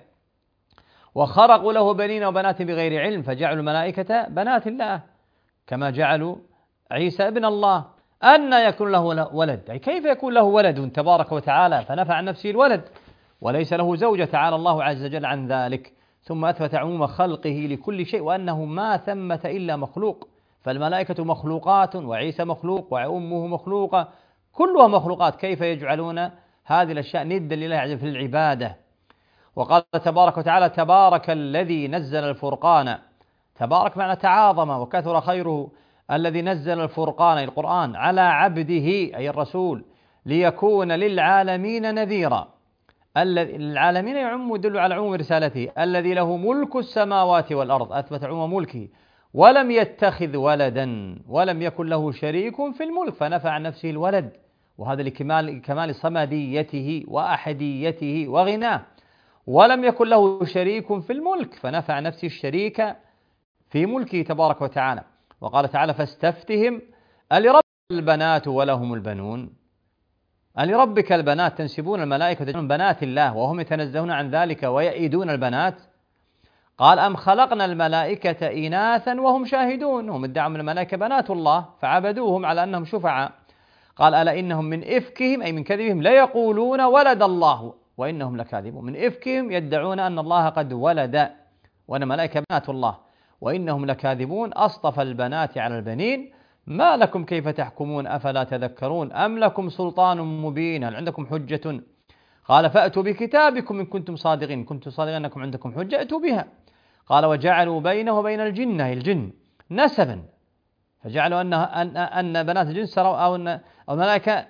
[SPEAKER 1] وخرقوا له بنين وبنات بغير علم، فجعلوا الملائكة بنات الله كما جعلوا عيسى ابن الله. أن يكون له ولد، أي كيف يكون له ولد تبارك وتعالى؟ فنفى عن نفسه الولد وليس له زوجة، تعالى الله عز وجل عن ذلك. ثم أثبت عموم خلقه لكل شيء وأنه ما ثمة إلا مخلوق، فالملائكة مخلوقات وعيسى مخلوق وأمه مخلوقة، كلها مخلوقات، كيف يجعلون هذه الأشياء ندا لله عز وجل في العبادة؟ وقال تبارك وتعالى تبارك الذي نزل الفرقان. تبارك معنى تعاظم وكثر خيره، الذي نزل الفرقان أي القرآن على عبده أي الرسول ليكون للعالمين نذيرا. العالمين يعم يدل على عموم رسالته. الذي له ملك السماوات والأرض، أثبت عموم ملكه، ولم يتخذ ولدا ولم يكن له شريك في الملك، فنفى عن نفسه الولد، وهذا لكمال صمديته وأحديته وغناه. ولم يكن له شريك في الملك، فنفى عن نفسه الشريك في ملكه تبارك وتعالى. وقال تعالى فاستفتهم ألربك البنات ولهم البنون، ألربك البنات، تنسبون الملائكة تجعلون بنات الله وهم يتنزهون عن ذلك ويأيدون البنات. قال أم خلقنا الملائكة إناثا وهم شاهدون، هم ادعوا من الملائكة بنات الله فعبدوهم على أنهم شفعاء. قال ألا إنهم من إفكهم أي من كذبهم ليقولون ولد الله وإنهم لكاذبون، من إفكهم يدعون أن الله قد ولد وأن الملائكة بنات الله، وإنهم لكاذبون أصطفى البنات على البنين ما لكم كيف تحكمون أفلا تذكرون أم لكم سلطان مبين هل عندكم حجة قال فأتوا بكتابكم إن كنتم صادقين إن كنتم صادقين أنكم عندكم حجة أتوا بها قال وجعلوا بينه وبين الجن نسبا فجعلوا أن بنات الجن أو الملائكة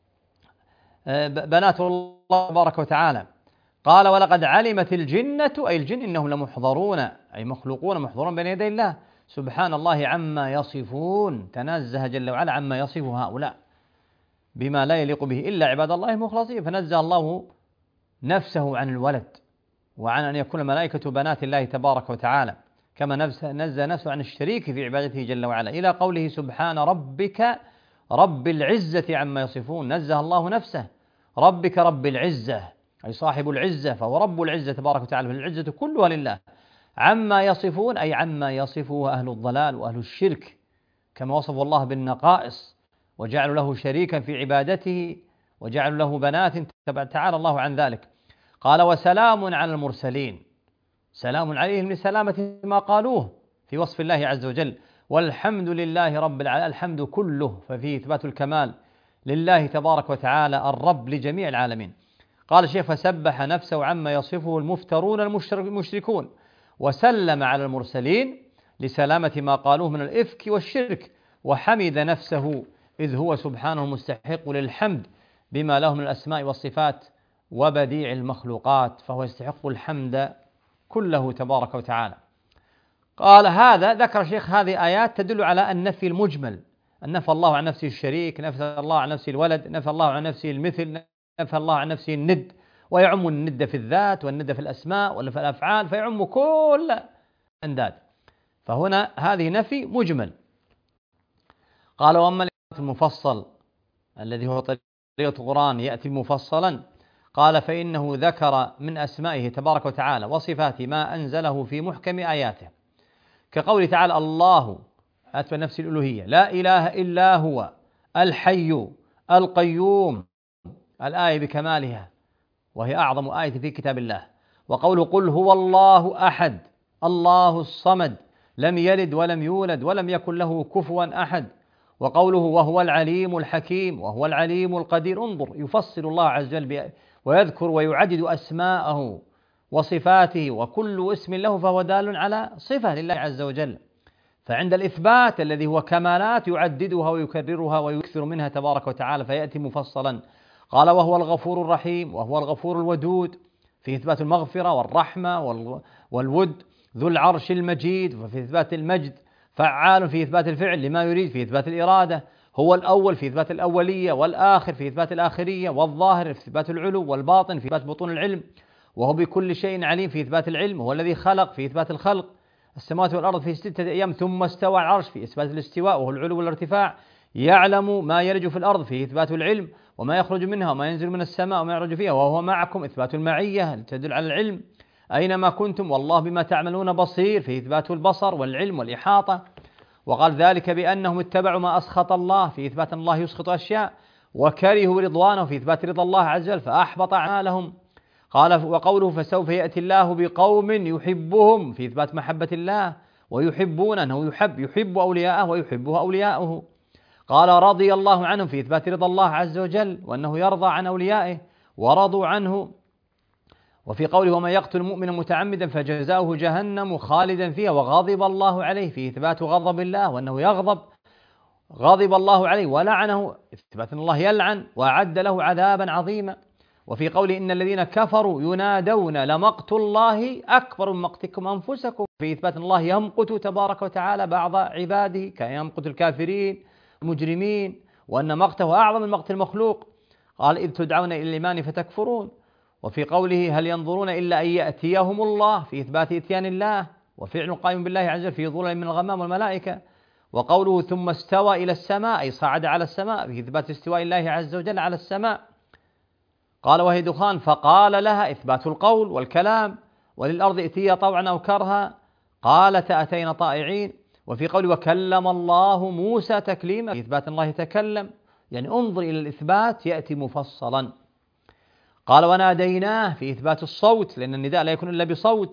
[SPEAKER 1] بنات الله تبارك وتعالى قال ولقد علمت الجنة أي الجن إنهم لمحضرون أي مخلوقون محضرون بين يدي الله سبحان الله عما يصفون تنزه جل وعلا عما يصف هؤلاء بما لا يليق به إلا عباد الله المخلصين فنزه الله نفسه عن الولد وعن أن يكون الملائكة بنات الله تبارك وتعالى كما نزه نفسه عن الشريك في عبادته جل وعلا إلى قوله سبحان ربك رب العزة عما يصفون نزه الله نفسه ربك رب العزة أي صاحب العزة فهو رب العزة تبارك وتعالى فالعزة كلها لله عما يصفون أي عما يصفه أهل الضلال وأهل الشرك كما وصفوا الله بالنقائص وجعلوا له شريكا في عبادته وجعلوا له بنات تعالى الله عن ذلك قال وسلام على المرسلين سلام عليهم لسلامة ما قالوه في وصف الله عز وجل والحمد لله رب العالمين الحمد كله ففيه إثبات الكمال لله تبارك وتعالى الرب لجميع العالمين قال الشيخ فسبح نفسه عما يصفه المفترون المشركون وسلم على المرسلين لسلامة ما قالوه من الإفك والشرك وحمد نفسه إذ هو سبحانه مستحق للحمد بما له من الأسماء والصفات وبديع المخلوقات فهو يستحق الحمد كله تبارك وتعالى قال هذا ذكر الشيخ هذه آيات تدل على النفي المجمل أن نفى الله عن نفسه الشريك نفى الله عن نفسه الولد نفى الله عن نفسه المثل نفى الله عن نفسه الند ويعم الند في الذات والند في الأسماء ولا في الأفعال فيعم كل أنداد فهنا هذه نفي مجمل قال وأما المفصل الذي هو طريقة القرآن يأتي مفصلا قال فإنه ذكر من أسمائه تبارك وتعالى وصفاته ما أنزله في محكم آياته كقوله تعالى الله أثبت نفس الألوهية لا إله إلا هو الحي القيوم الآية بكمالها وهي أعظم آية في كتاب الله وقوله قل هو الله أحد الله الصمد لم يلد ولم يولد ولم يكن له كفوا أحد وقوله وهو العليم الحكيم وهو العليم القدير انظر يفصل الله عز وجل ويذكر ويعدد أسماءه وصفاته وكل اسم له فهو دال على صفة لله عز وجل فعند الإثبات الذي هو كمالات يعددها ويكررها ويكثر منها تبارك وتعالى فيأتي مفصلا قال وهو الغفور الرحيم وهو الغفور الودود في إثبات المغفرة والرحمة والود ذو العرش المجيد وفي إثبات المجد فعال في إثبات الفعل لما يريد في إثبات الإرادة هو الأول في إثبات الأولية والآخر في إثبات الآخرية والظاهر في إثبات العلو والباطن في إثبات بطون العلم وهو بكل شيء عليم في إثبات العلم هو الذي خلق في إثبات الخلق السماوات والأرض في 6 أيام ثم استوى على العرش في إثبات الاستواء وهو العلو والارتفاع يعلم ما يلج في الأرض في إثبات العلم وما يخرج منها وما ينزل من السماء وما يعرج فيها وهو معكم إثبات المعية تدل على العلم أينما كنتم والله بما تعملون بصير في إثبات البصر والعلم والإحاطة وقال ذلك بأنهم اتبعوا ما أسخط الله في إثبات الله يسخط أشياء وكرهوا رضوانه في إثبات رضا الله عز وجل فأحبط أعمالهم قال وقوله فسوف يأتي الله بقوم يحبهم في إثبات محبة الله ويحبون أنه يحب أولياءه ويحبه أولياؤه قال رضي الله عنهم في إثبات رضا الله عز وجل وأنه يرضى عن أوليائه ورضوا عنه وفي قوله ومن يقتل مؤمنا متعمدا فجزاؤه جهنم خالدا فيها وغضب الله عليه في إثبات غضب الله وأنه غضب الله عليه ولعنه إثبات أن الله يلعن وأعد له عذابا عظيما وفي قوله إن الذين كفروا ينادون لمقت الله أكبر من مقتكم أنفسكم في إثبات أن الله يمقت تبارك وتعالى بعض عباده كان يمقت الكافرين المجرمين وأن مقته أعظم من مقت المخلوق قال إذ تدعون إلى الإيمان فتكفرون وفي قوله هل ينظرون إلا أن يأتيهم الله في إثبات إتيان الله وفعل قائم بالله عز وجل في ظلال من الغمام والملائكة وقوله ثم استوى إلى السماء أي صعد على السماء في إثبات استواء الله عز وجل على السماء قال وهي دخان فقال لها إثبات القول والكلام وللأرض ائتيا طوعا أو كرها قالت أتينا طائعين وفي قوله وكلم الله موسى تكليما في إثبات الله يتكلم يعني انظر إلى الإثبات يأتي مفصلا قال وناديناه في إثبات الصوت لأن النداء لا يكون إلا بصوت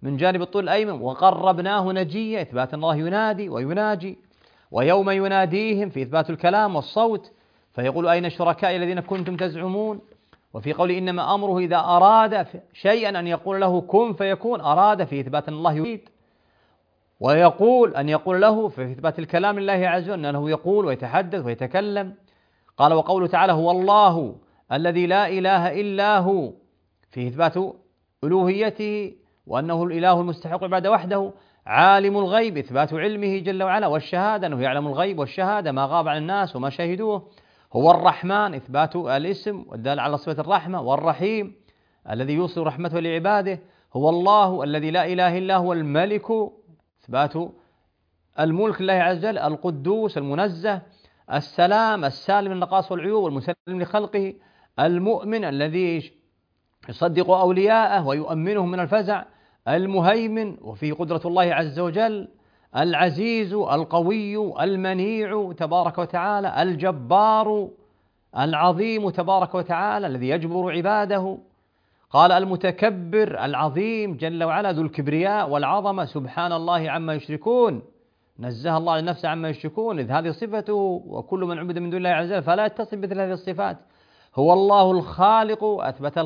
[SPEAKER 1] من جانب الطول الأيمن، وقربناه نجيا إثبات أن الله ينادي ويناجي، ويوم يناديهم في إثبات الكلام والصوت فيقول أين شركائي الذين كنتم تزعمون. وفي قول إنما أمره إذا أراد شيئا أن يقول له كن فيكون، أراد في إثبات أن الله يريد، ويقول أن يقول له في إثبات الكلام لله عز وجل أنه يقول ويتحدث ويتكلم. قال وقوله تعالى هو الله الذي لا إله إلا هو في إثبات ألوهيته وأنه الإله المستحق العبادة وحده. عالم الغيب إثبات علمه جل وعلا، والشهادة أنه يعلم الغيب والشهادة ما غاب عن الناس وما شهدوه. هو الرحمن إثبات الاسم والدال على صفة الرحمة، والرحيم الذي يوصل رحمته لعباده. هو الله الذي لا إله إلا هو الملك إثبات الملك لله عز وجل، القدوس المنزه، السلام السالم من النقائص والعيوب والمسلم لخلقه، المؤمن الذي يصدق أولياءه ويؤمنهم من الفزع، المهيمن وفيه قدرة الله عز وجل، العزيز القوي المنيع تبارك وتعالى، الجبار العظيم تبارك وتعالى الذي يجبر عباده. قال المتكبر العظيم جل وعلا ذو الكبرياء والعظمة، سبحان الله عما يشركون، نزه الله عن نفسه عما يشركون، إذ هذه صفته وكل من عبد من دون الله عز وجل فلا يتصف مثل هذه الصفات. هو الله الخالق أثبت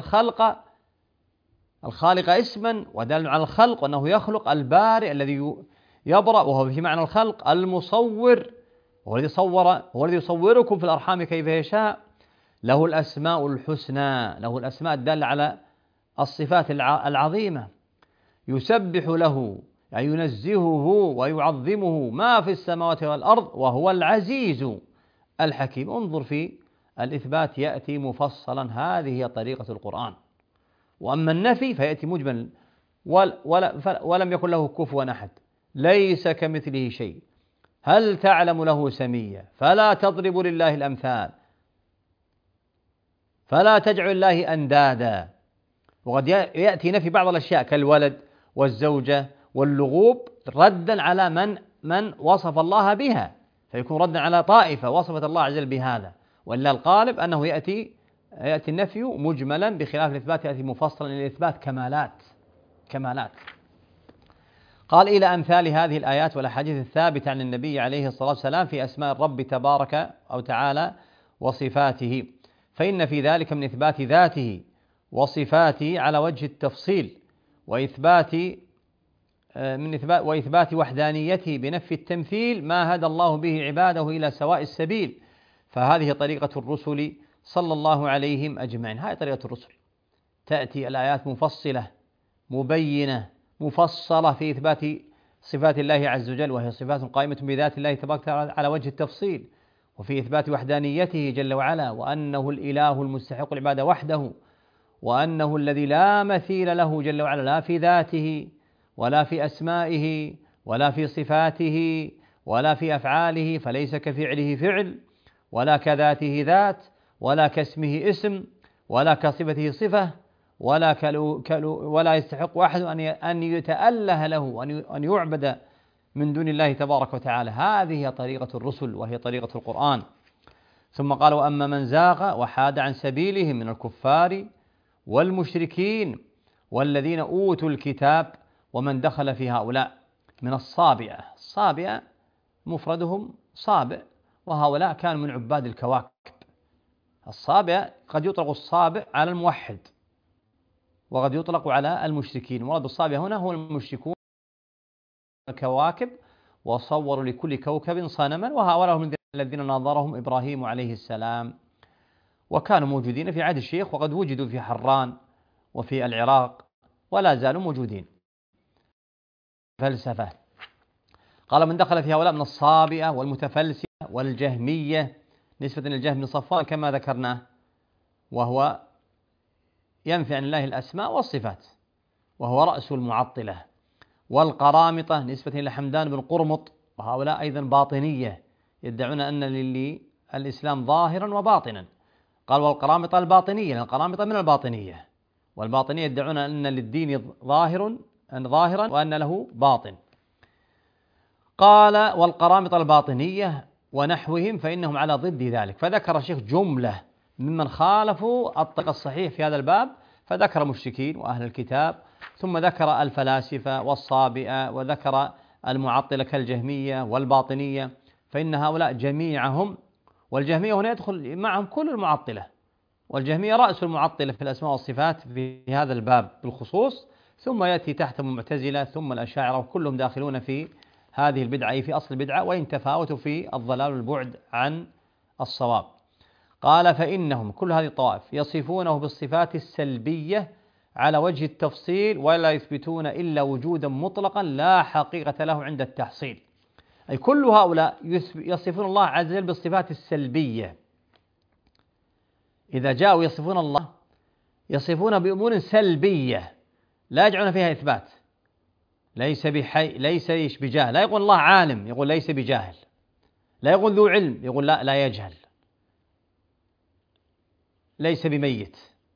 [SPEAKER 1] الخالق اسما ودل على الخلق وأنه يخلق، البارئ الذي يبرأ وهو في معنى الخلق، المصور هو الذي يصوركم في الأرحام كيف يشاء، له الأسماء الحسنى، له الأسماء الدالة على الصفات العظيمة، يسبح له يعني ينزهه ويعظمه ما في السماوات والأرض وهو العزيز الحكيم. انظر في الإثبات يأتي مفصلا، هذه هي طريقة القرآن. وأما النفي فيأتي مجمل ولم يكن له كفوا أحد، ليس كمثله شيء، هل تعلم له سميا، فلا تضربوا لله الأمثال، فلا تجعلوا الله أندادا. وقد يأتي نفي بعض الأشياء كالولد والزوجة واللغوب ردا على من وصف الله بها، فيكون ردا على طائفة وصفت الله عز وجل بهذا، وإلا الغالب أنه يأتي النفي مجملا بخلاف الإثبات يأتي مفصلا للإثبات كمالات. قال إلى أمثال هذه الآيات والأحاديث الثابتة عن النبي عليه الصلاة والسلام في أسماء الرب تبارك أو تعالى وصفاته، فإن في ذلك من إثبات ذاته وصفاته على وجه التفصيل، وإثبات وحدانيته بنفي التمثيل ما هدى الله به عباده إلى سواء السبيل، فهذه طريقة الرسل صلى الله عليهم أجمعين. هذه طريقة الرسل، تأتي الآيات مفصلة مبينة مفصلة في إثبات صفات الله عز وجل، وهي صفات قائمة بذات الله تبارك وتعالى على وجه التفصيل، وفي إثبات وحدانيته جل وعلا، وأنه الإله المستحق العبادة وحده، وأنه الذي لا مثيل له جل وعلا لا في ذاته ولا في أسمائه ولا في صفاته ولا في أفعاله، فليس كفعله فعل ولا كذاته ذات ولا كاسمه اسم ولا كصفته صفة ولا يستحق أحد أن يتأله له وأن يعبد من دون الله تبارك وتعالى. هذه هي طريقة الرسل وهي طريقة القرآن. ثم قال وأما من زاغ وحاد عن سبيلهم من الكفار والمشركين والذين أوتوا الكتاب ومن دخل في هؤلاء من الصابئة مفردهم صابئ، وهؤلاء كانوا من عباد الكواكب. الصابئ قد يطلق الصابئ على الموحد وقد يطلق على المشركين، مراد الصابئ هنا هو المشركون الكواكب، وصوروا لكل كوكب صنما، وهؤلاء هم الذين ناظرهم إبراهيم عليه السلام، وكانوا موجودين في عهد الشيخ، وقد وجدوا في حران وفي العراق ولا زالوا موجودين. فلسفة. قال من دخل في هؤلاء من الصابئة والمتفلسفة والجهمية، نسبة للجهم بن صفوان كما ذكرناه، وهو ينفي عن الله الأسماء والصفات وهو رأس المعطلة، والقرامطة نسبة إلى حمدان بن قرمط، وهؤلاء أيضا باطنية يدعون أن للإسلام ظاهرا وباطنا. قال والقرامطة الباطنية، لأن القرامطة من الباطنية، والباطنية يدعون أن للدين ظاهرا وأن له باطن. قال والقرامطة الباطنية ونحوهم فإنهم على ضد ذلك، فذكر الشيخ جملة ممن خالفوا الطريق الصحيح في هذا الباب، فذكر المشركين وأهل الكتاب ثم ذكر الفلاسفة والصابئة وذكر المعطلة كالجهمية والباطنية، فإن هؤلاء جميعهم، والجهمية هنا يدخل معهم كل المعطلة، والجهمية رأس المعطلة في الأسماء والصفات في هذا الباب بالخصوص، ثم يأتي تحتهم المعتزلة ثم الأشاعرة، وكلهم داخلون في هذه البدعة أي في أصل البدعة، وإن تفاوتوا في الضلال والبعد عن الصواب. قال فإنهم كل هذه الطوائف يصفونه بالصفات السلبية على وجه التفصيل، ولا يثبتون إلا وجودا مطلقا لا حقيقة له عند التحصيل. أي كل هؤلاء يصفون الله عز وجل بالصفات السلبية. إذا جاءوا يصفون الله يصفون بأمور سلبية لا يجعلون فيها إثبات. ليس بحي، ليس بجاهل، لا يقول الله عالم يقول ليس بجاهل، لا يقول ذو علم يقول لا يجهل، ليس بميت،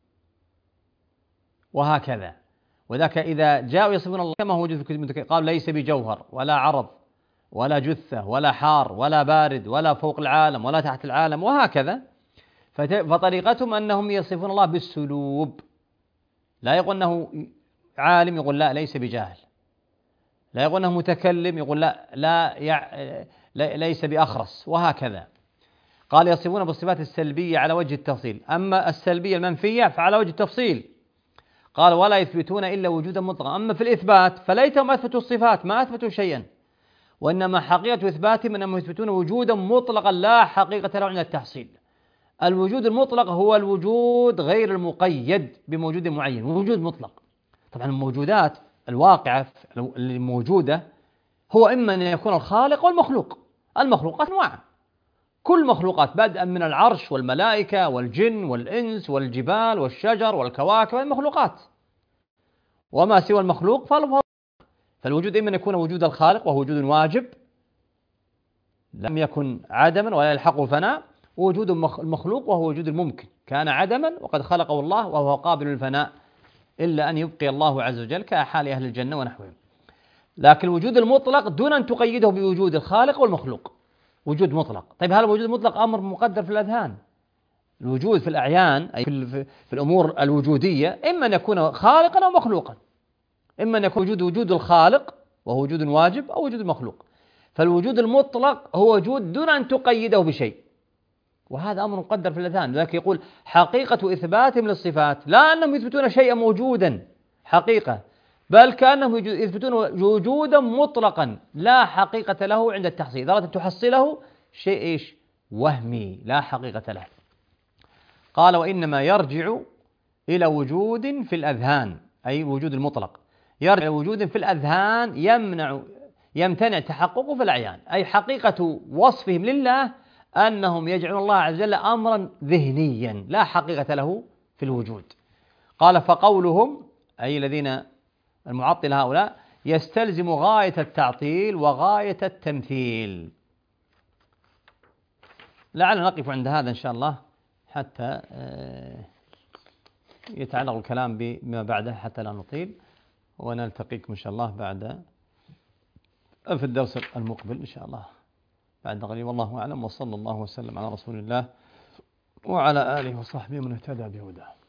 [SPEAKER 1] وهكذا. وذاك إذا جاءوا يصفون الله كما هو موجود في كتب قال ليس بجوهر ولا عرض ولا جثة ولا حار ولا بارد ولا فوق العالم ولا تحت العالم، وهكذا. فطريقتهم أنهم يصفون الله بالسلوب، لا يقول أنه عالم يقول ليس بجاهل، لا يقول أنه متكلم يقول ليس بأخرس، وهكذا. قال يصفون بالصفات السلبية على وجه التفصيل، أما السلبية المنفية فعلى وجه التفصيل. قال ولا يثبتون إلا وجودا مطلقا. أما في الإثبات فليتهم أثبتوا الصفات، ما أثبتوا شيئا، وإنما حقيقة إثباتهم أنهم يثبتون وجودا مطلقا لا حقيقة له عند التحصيل. الوجود المطلق هو الوجود غير المقيد بموجود معين، وجود مطلق. طبعا الموجودات الواقعة الموجودة هو إما أن يكون الخالق والمخلوق. المخلوقات أنواع، كل مخلوقات بدءا من العرش والملائكة والجن والإنس والجبال والشجر والكواكب، المخلوقات. وما سوى المخلوق فالوجود إما أن يكون وجود الخالق وهو وجود واجب لم يكن عدما ولا يلحقه فناء، ووجود المخلوق وهو وجود الممكن كان عدما وقد خلقه الله وهو قابل للفناء إلا أن يبقي الله عز وجل كحال أهل الجنة ونحوهم. لكن الوجود المطلق دون أن تقيده بوجود الخالق والمخلوق، وجود مطلق. طيب هذا الوجود المطلق أمر مقدر في الأذهان. الوجود في الأعيان أي في الأمور الوجودية إما أن يكون خالقا أو مخلوقا، إما أن يكون وجود الخالق وهو وجود واجب أو وجود المخلوق. فالوجود المطلق هو وجود دون أن تقيده بشيء، وهذا أمر مقدر في الأذهان. لذلك يقول حقيقة إثباتهم للصفات لا أنهم يثبتون شيئا موجودا حقيقة، بل كأنهم يثبتون وجودا مطلقا لا حقيقة له عند التحصيل. إذا أردت تحصله شيء وهمي لا حقيقة له. قال وإنما يرجع إلى وجود في الأذهان، أي وجود المطلق يرجع إلى وجود في الأذهان يمتنع تحققه في الأعيان. أي حقيقة وصفهم لله أنهم يجعلون الله عز وجل أمرا ذهنيا لا حقيقة له في الوجود. قال فقولهم أي الذين المعطل هؤلاء يستلزم غاية التعطيل وغاية التمثيل. لعلنا نقف عند هذا إن شاء الله حتى يتعلق الكلام بما بعده حتى لا نطيل، ونلتقيكم إن شاء الله بعد في الدرس المقبل إن شاء الله بعد قليل. والله أعلم، وصلى الله وسلم على رسول الله وعلى آله وصحبه من اهتدى بهداه.